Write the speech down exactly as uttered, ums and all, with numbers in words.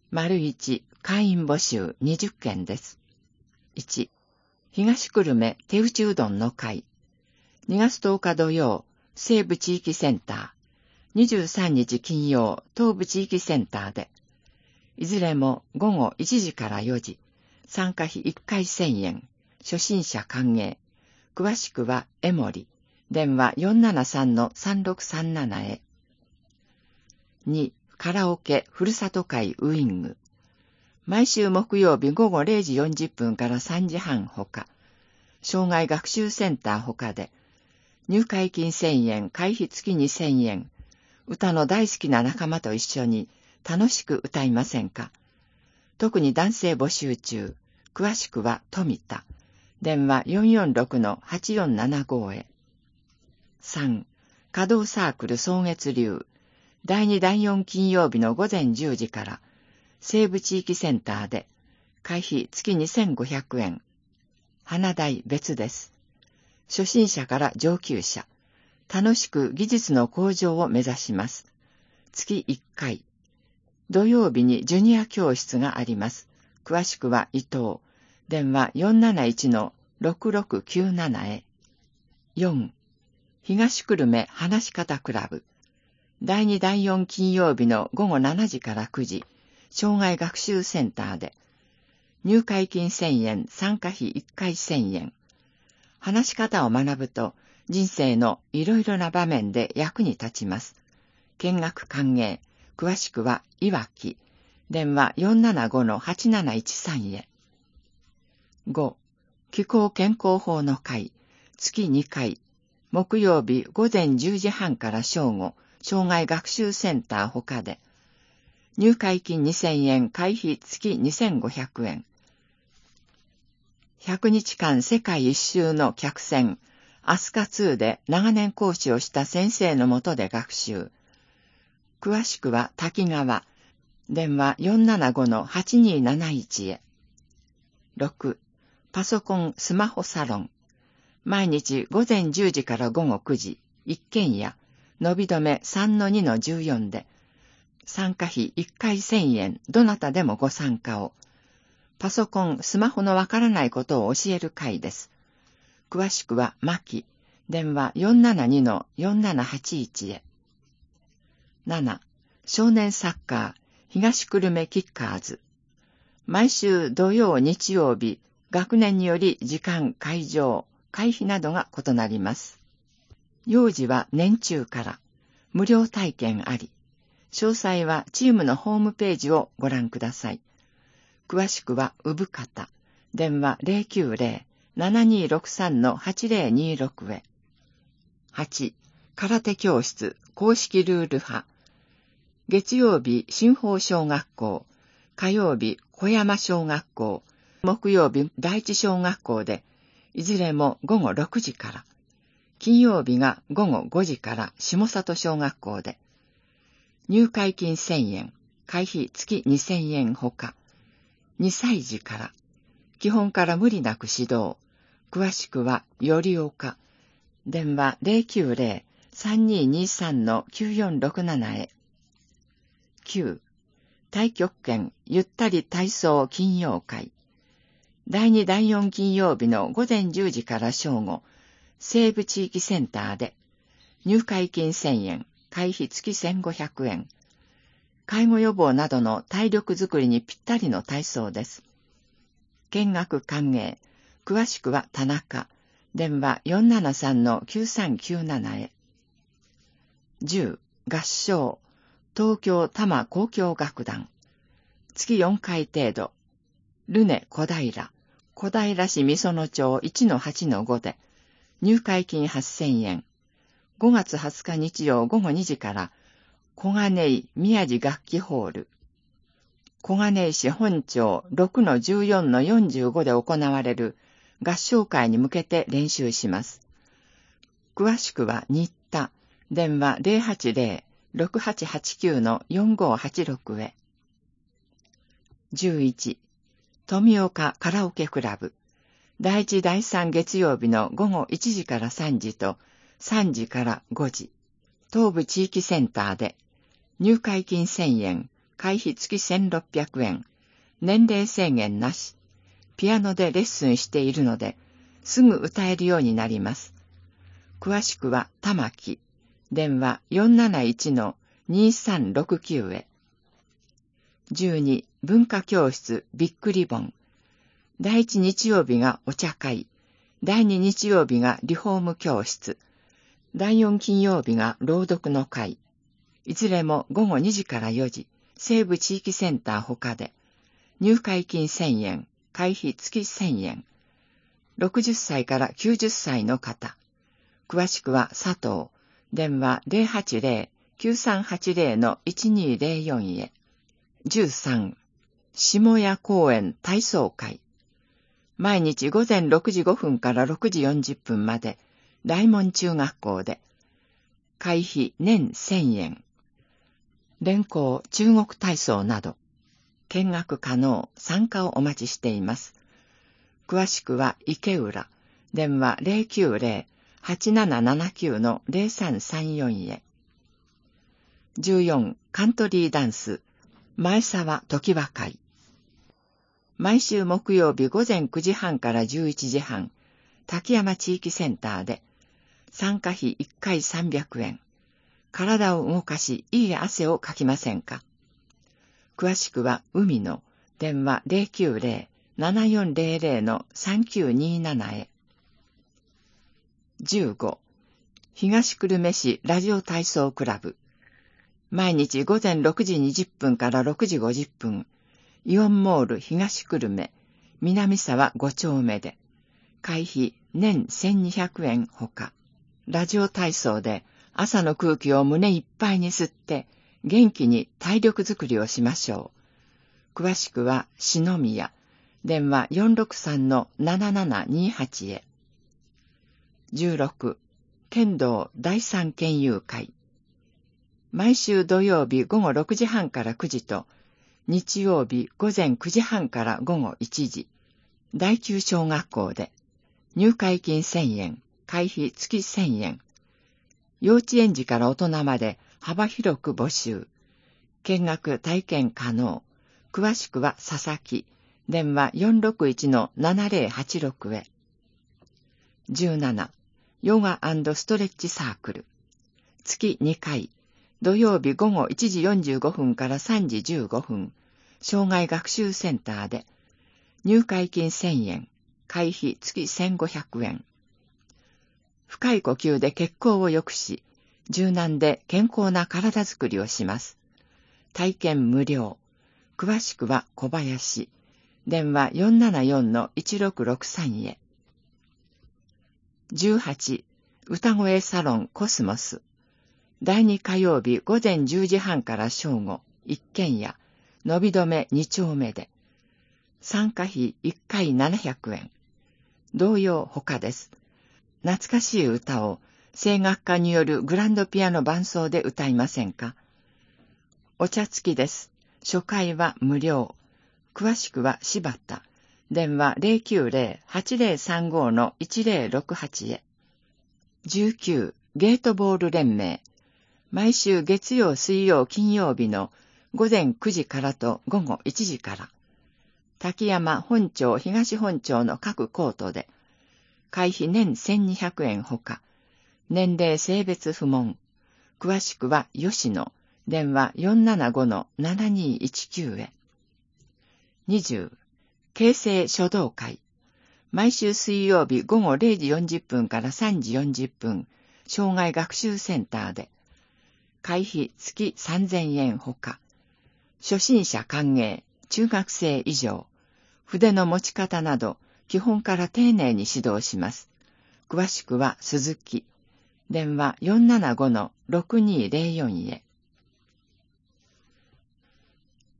丸一、会員募集にじゅっけんです。いち、東久留米手打ちうどんの会。にがつとおか土曜、西部地域センター。にじゅうさんにち金曜、東部地域センターで。いずれもごごいちじからよじ。参加費いっかいせんえん。初心者歓迎。詳しくは江森。電話 よんななさんのさんろくさんなな へ。に、カラオケふるさと会ウイング。毎週木曜日ごごれいじよんじゅっぷんからさんじはんほか。障害学習センターほかで。入会金せんえん、会費付きにせんえん。歌の大好きな仲間と一緒に楽しく歌いませんか。特に男性募集中。詳しくは富田。電話 よんよんろくのはちよんななご へ。さん、華道サークル草月流。だいにだいよん金曜日のごぜんじゅうじから、西部地域センターで、会費月にせんごひゃくえん。花代別です。初心者から上級者。楽しく技術の向上を目指します。月いっかい。土曜日にジュニア教室があります。詳しくは伊藤。電話 よんなないちのろくろくきゅうなな へ。よん、東久留米話し方クラブ。だいにだいよん金曜日のごごしちじからくじ、障害学習センターで。入会金せんえん、参加費いっかいせんえん。話し方を学ぶと、人生のいろいろな場面で役に立ちます。見学歓迎。詳しくは、いわき。電話 よんななごのはちなないちさん へ。ご、気候健康法の会。月にかい。木曜日ごぜんじゅうじはんから正午。障害学習センターほかで。入会金にせんえん、会費月にせんごひゃくえん。ひゃくにちかん世界一周の客船、アスカツーで長年講師をした先生のもとで学習。詳しくは滝川。電話 よんななごのはちになないち へ。ろく、パソコンスマホサロン。毎日ごぜんじゅうじからごごくじ、一軒家。伸び止め さんのにのじゅうよん で、参加費いっかいせんえん、どなたでもご参加を。パソコン、スマホのわからないことを教える会です。詳しくは、マキ、電話 よんななにのよんななはちいち へ。なな、少年サッカー、東久留米キッカーズ。毎週土曜、日曜日、学年により時間、会場、会費などが異なります。幼児は年中から、無料体験あり。詳細はチームのホームページをご覧ください。詳しくは、産方。電話 ゼロきゅうゼロ ななにろくさんのはちゼロにろく へ。はち、空手教室、公式ルール派。月曜日、新豊小学校。火曜日、小山小学校。木曜日、第一小学校で、いずれもごごろくじから。金曜日がごごごじから下里小学校で。入会金せんえん、会費月にせんえんほか。にさいじから。基本から無理なく指導。詳しくは、よりおか。電話 ゼロきゅうゼロ さんにーにーさんのきゅうよんろくなな へ。きゅう、太極拳ゆったり体操金曜会。だいにだいよん金曜日のごぜんじゅうじから正午。西部地域センターで、入会金せんえん、会費月せんごひゃくえん。介護予防などの体力づくりにぴったりの体操です。見学歓迎。詳しくは田中。電話 よんななさんのきゅうさんきゅうなな へ。じゅう、合唱。東京多摩交響楽団。月よんかい程度。ルネ小平。小平市美園町 いちのはちのご で。入会金はっせんえん。ごがつはつか日曜ごごにじから、小金井宮地楽器ホール。小金井市本町 ろくのじゅうよんのよんじゅうご で行われる合唱会に向けて練習します。詳しくは新田、電話 ゼロはちゼロ ろくはちはちきゅうのよんごはちろく へ。じゅういち、富岡カラオケクラブ。だいいちだいさん月曜日のごごいちじからさんじとさんじからごじ、東部地域センターで、入会金せんえん、 会費付きせんろっぴゃくえん。年齢制限なし。ピアノでレッスンしているので、すぐ歌えるようになります。詳しくは玉木。電話 よんなないちのにさんろくきゅう へ。じゅうに、文化教室びっくり本。第一日曜日がお茶会。第二日曜日がリフォーム教室。第四金曜日が朗読の会。いずれもごごにじからよじ、西部地域センター他で。入会金せんえん、会費付きせんえん。ろくじゅっさいからきゅうじゅっさいの方。詳しくは佐藤。電話 ゼロはちゼロ きゅうさんはちゼロ のいちにゼロよん へ。じゅうさん、下谷公園体操会。毎日午前ろくじごふんからろくじよんじゅっぷんまで、大門中学校で。会費年せんえん。連行中国体操など。見学可能、参加をお待ちしています。詳しくは池浦。電話 ゼロきゅうゼロ はちななななきゅう のゼロさんさんよん へ。じゅうよん、カントリーダンス。前沢時和会。毎週木曜日午前くじはんからじゅういちじはん、滝山地域センターで、参加費いっかいさんびゃくえん。体を動かし、いい汗をかきませんか？詳しくは海の電話 ゼロきゅうゼロ ななよんゼロゼロ のさんきゅうになな へ。じゅうご、東久留米市ラジオ体操クラブ。毎日午前ろくじにじゅっぷんからろくじごじゅっぷん、イオンモール東久留米、南沢ご丁目で、会費年せんにひゃくえんほか。ラジオ体操で朝の空気を胸いっぱいに吸って、元気に体力づくりをしましょう。詳しくは篠宮、電話 よんろくさんのななななにはち へ。じゅうろく、剣道第三県友会。毎週土曜日午後ろくじはんからくじと、日曜日午前くじはんから午後いちじ、第九小学校で、入会金せんえん、会費付きせんえん。幼稚園児から大人まで幅広く募集。見学体験可能。詳しくは佐々木。電話 よんろくいちのななゼロはちろく へ。じゅうなな、ヨガ&ストレッチサークル。月にかい。土曜日午後いちじよんじゅうごふんからさんじじゅうごふん。障害学習センターで。入会金せんえん。会費月せんごひゃくえん。深い呼吸で血行を良くし、柔軟で健康な体づくりをします。体験無料。詳しくは小林。電話 よんななよんのいちろくろくさん へ。じゅうはち、歌声サロンコスモス。だいに火曜日午前じゅうじはんから正午、一軒家、のびどめに丁目で。参加費いっかいななひゃくえん。同様他です。懐かしい歌を声楽家によるグランドピアノ伴奏で歌いませんか？お茶付きです。初回は無料。詳しくは柴田。電話 ゼロきゅうゼロ はちゼロさんごのいちゼロろくはち へ。じゅうきゅう、ゲートボール連盟。毎週月曜、水曜、金曜日の午前くじからと午後いちじから。滝山本町、東本町の各コートで。会費年せんにひゃくえんほか。年齢性別不問。詳しくは吉野。電話 よんななごのななにいちきゅう へ。にじゅう、京成書道会。毎週水曜日午後れいじよんじゅっぷんからさんじよんじゅっぷん、障害学習センターで。会費月さんぜんえんほか。初心者歓迎、中学生以上。筆の持ち方など、基本から丁寧に指導します。詳しくは鈴木。電話 よんななごのろくにゼロよん へ。